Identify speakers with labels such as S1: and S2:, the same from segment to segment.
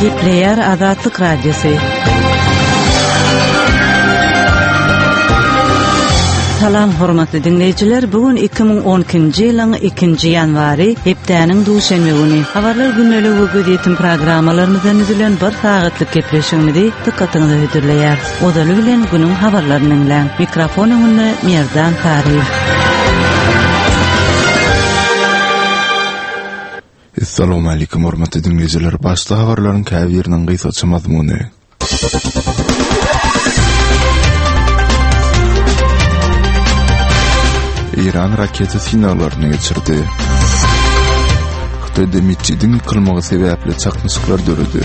S1: Gepleyer Azatlyk Radiosu. Salam hormatly dinleyijiler, bugün 2012-nji ýylyň 2-nji ýanwary hepdäniň duşanby güni. Habarlar günnälik wagt ýetim programmalarymyzdan üzülen bir sagatlyk gepleşigimizi dikkatiňize hödürleýär. Odaly bilen günüň habarlaryny dinleň. Mikrofon öňünde Merzan Taryh.
S2: Assalamu alaykum hormatly dinleyijiler. Başda habarlaryň käbiriniň gysgaça mazmuny. İran raketi signallarını geçirdi. Xitoyda mescidin yıkılmağı sebäpli çakmyşyklar dörüdi.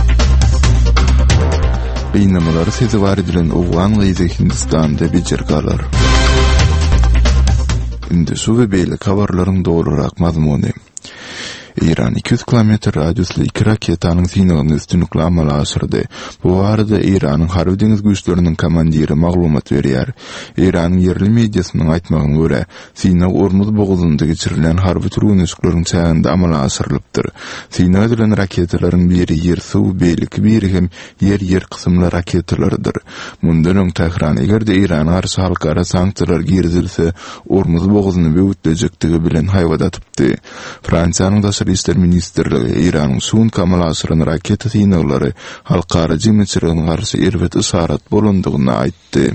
S2: Beýnamalar sezewar edilen Owgan lyzy Hindistanda bejergalar. Indi şu we beýle habarlaryň dogrurak mazmuny. İran 200 kilometr radiusly 2 raketanyň signalini üstünlikle amala aşyrdy. Bu arada İran'ın harby deniz güýçleriniň komandiri maglumat berýär. İran'ın yerli mediasynyň aýtmagyna görä, signal Ormuz boğazynda geçirilen harby türgünçlikleriň çäginde amala aşyrylypdyr. Signal edilen raketalaryň biri ýer suw beýleki, biri hem yer kysymly raketalarydyr. Mundan öň Tehran egerde İran'a garşy halkara sanksiýalar girizilse, Ormuz boğazyny böwütlejekdigi bilen haýwada atypdy. Fransiýanyň da İşler Ministerligi İran'ın suwun kamala aşyran raket signallary halkara jemgyýetçiligiň garşy erwet isarat bolandygyny aýtdy.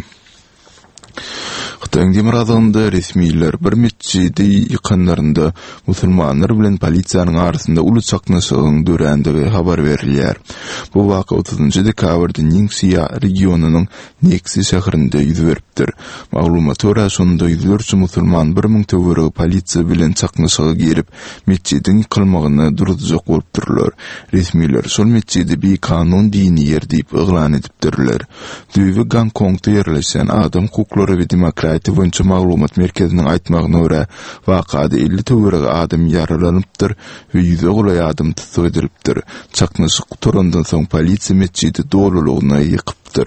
S2: Xitoyň demir adamda resmiýetler bir mescidi ýykanlarynda musulmanlar bilen polisiýanyň arasynda uly çaknaşygyň dörendigi habar berilýär. Bu waka 30 dekabrda Ningxia regionunyň Nexi şäherinde ýüz beripdir. Maglumat görä şonda ýüzlerçe musulman 1000 töwereg polisiýa bilen çaknaşyga girip mescidin ýykylmagyny durdurjak bolupdyrlar. Resmiýetler şol mescidi bir kanun dini ýer diýip eglan edipdirler. Düýbi Gongkongda ýerleşen adam hukuklary we demokratiýa boýunça maglumat merkeziniň aýtmagyna görä, wakada 50 töwereg adam ýaralanypdyr we ýüze gulay adam tutsak edilipdir. Çaknaşyk turandan soň polisiýa mescidi dolulygyna ýykypdyr.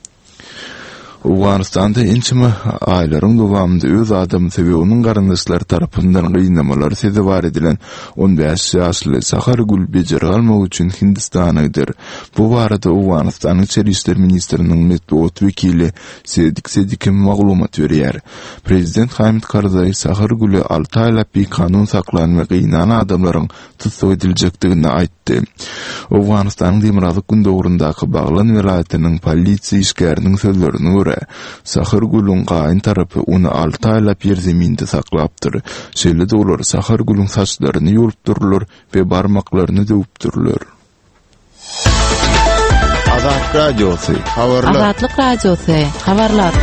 S2: Awganistanda ençime aýlaryň dowamında öz adam sebäbiniň garandaşlary tarapyndan gynamalar sezewar edilen 15 ýaşly Sahar Gul bejergalmagy üçin Hindistana gider. Bu barada Awganistanyň Içeri işler ministriniň medeniýet wekili Sedik maglumat berýär. Prezident Hamid Karzai Sahar Gul'e 6 aýlap bir kanun saklanan we gynanan adamlaryň tutsak ediljekdigini aýtdy. Awganistanyň Demirazlyk gündogrundaky Baglan welaýatynyň polisiýa işgäriniň sözlerine görä, Sahar Gul'un gaýyn tarapy onu 6 aýlap yer zeminde saklapdyr. Şeýle-de olar Sahar Gul'un saçlaryny ýolup we barmaklaryny döwüp durlar.
S3: Azatlyk Radiosu habarlar.
S1: Azatlyk Radiosu habarlar.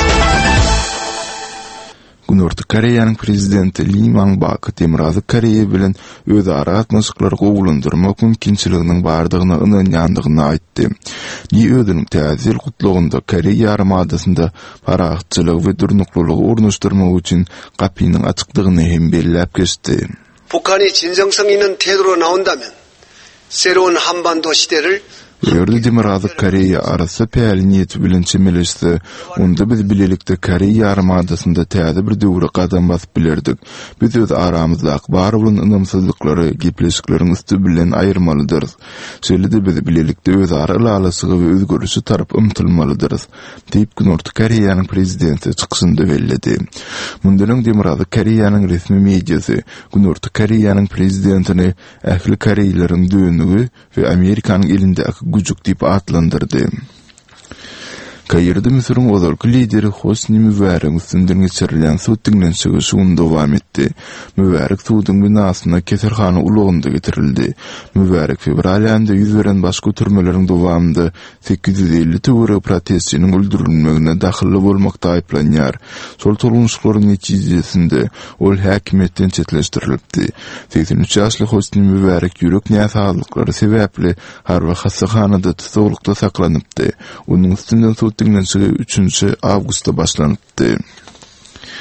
S2: Günörtü Koreýanyň prezidenti Lee Myung-bak Demirazlyk Koreýa bilen özara gatnaşyklary gowulandyrmak mümkinçiliginiň bardygyna ynanýandygyny aýtdy. Lee özüniň täze gutlugynda Koreýa ýarymadasyna paragatçylyk we durnuklulygy ornaşdyrmak üçin gapynyň açykdygyny hem belläp geçdi.
S4: 북한이 진정성 있는 태도로 나온다면 새로운 한반도 시대를
S2: Ýerde Demirazlyk Koreýa arasy päýliniýeti bilen çemeleşse, onda biz bilelikde Koreýa ýarymadasyna täze bir döwre gadam basyp bilerdik. Biz öz aramyzda bar bolan ynamsızlyklary, gepleşikleriň üstü bilen aýyrmalydyr. Şeýle-de biz bilelikde öz aralasygy we özgörüşi tarap ymtylmalydyr, diýip Günörtü Koreýanyň prezidenti çykyşynda belledi. Mundan Demirazlyk Koreýanyň resmi mediasy Günörtü Koreýanyň prezidentini ähli Koreýlaryň döwünügi we Amerikanyň elinde gücük diýip atlandyrdy. Kaýerde Misiriň ozalky lideri Hosni Mübarak üstünden geçirilen suwdyň çygyşyny dowam etdi. Mübarak suwdyň binasyna keserhana ulugynda getirildi. Mübarak fevral aýynda ýüz beren baş götürmeleriň dowamında 850 töwereg protestçiniň öldürilmegine dahilli bolmakda aýplanýar. Şol tolunşyklaryň netijesinde ol häkimetden çetleşdirildi. 83 ýaşly Hosni Mübarak ýürek näsalyklary sebäpli harby hastahanada tutuklukda saklanypdy. Onuň üstünden 3 awgustda başlanıpdy.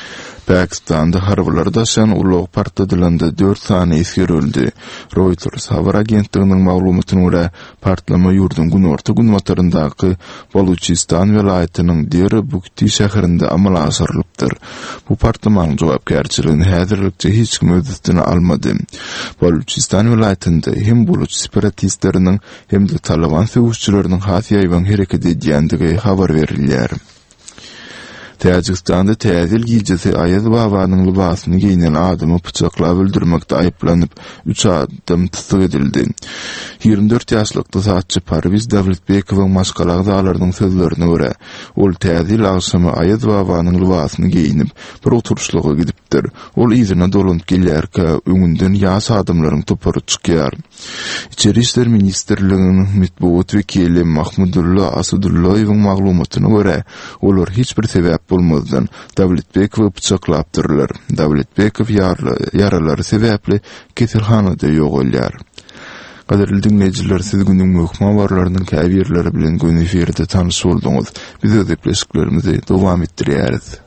S2: Pakistan'da harbylar daşan ulug partladylanda 4 sany isger öldü. Reuters habar agentliginiň maglumatyna görä, partlama ýurdun günorta günwataryndaky Baluchistan welaýatynyň Diyarbakır şäherinde amala asyrylypdyr. Bu partlamanyň jogapkärçiligini häzirlikçe hiç kim öz üstüne almady. Baluchistan welaýatynda hem buluç separatistleriniň hem de Taliban söwüşçüleriniň hasýaýban hereket edýändigi habar berilýär. Tajikistan'da täzil gijesi Ayaz Babanyň libasyny giyinen adamy pyçaklap öldürmekde aýyplanyp 3 adam tutuk edildi. 24 ýaşlykdy satçy Parviz Davletbekowyň maşgalagdalardyň sözlerine görä, ol täzil agşamy Ayaz Babanyň libasyny giyinip bir oturuşlyga gidipdir. Ol izine dolunyp gelýärkä öňünden ýaş adamlaryň topary çykýar. İçeri işler ministrliginiň mitbuat wekili Mahmudulla Asadullaýewiň maglumatyna görä, olar hiç bir sebäp bolmadan Davletbekowy pyçaklapdyrlar. Davletbekow yaralary sebäpli kesilhanada ýogalýar. Gaderli dinleyijiler, siz günüň möhüm habarlarynyň käbirleri bilen gün efirde tanyş boldyňyz. Biz ödepleşiklerimizi dowam etdirýäris.